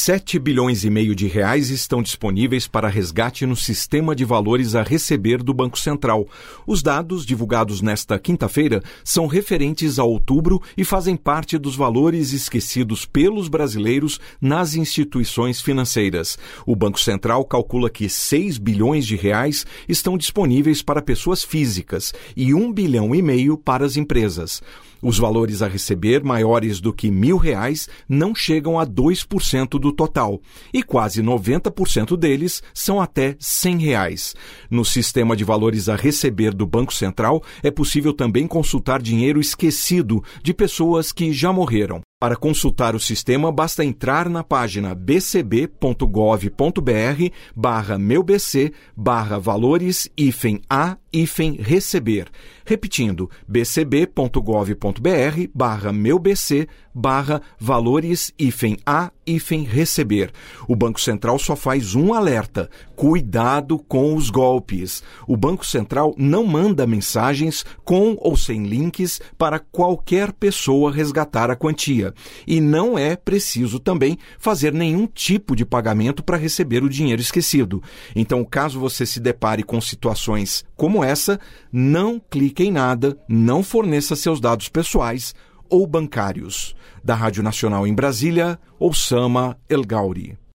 7,5 bilhões de reais estão disponíveis para resgate no sistema de valores a receber do Banco Central. Os dados, divulgados nesta quinta-feira, são referentes a outubro e fazem parte dos valores esquecidos pelos brasileiros nas instituições financeiras. O Banco Central calcula que 6 bilhões de reais estão disponíveis para pessoas físicas e 1,5 bilhão para as empresas. Os valores a receber maiores do que R$1.000 não chegam a 2% do total e quase 90% deles são até R$100. No sistema de valores a receber do Banco Central é possível também consultar dinheiro esquecido de pessoas que já morreram. Para consultar o sistema, basta entrar na página bcb.gov.br/meubc/valores-a-receber. Repetindo, bcb.gov.br/meubc/valores-a-receber. O Banco Central só faz um alerta: cuidado com os golpes. O Banco Central não manda mensagens com ou sem links para qualquer pessoa resgatar a quantia. E não é preciso também fazer nenhum tipo de pagamento para receber o dinheiro esquecido. Então, caso você se depare com situações como essa, não clique em nada, não forneça seus dados pessoais ou bancários. Da Rádio Nacional em Brasília, Oussama El Gauri.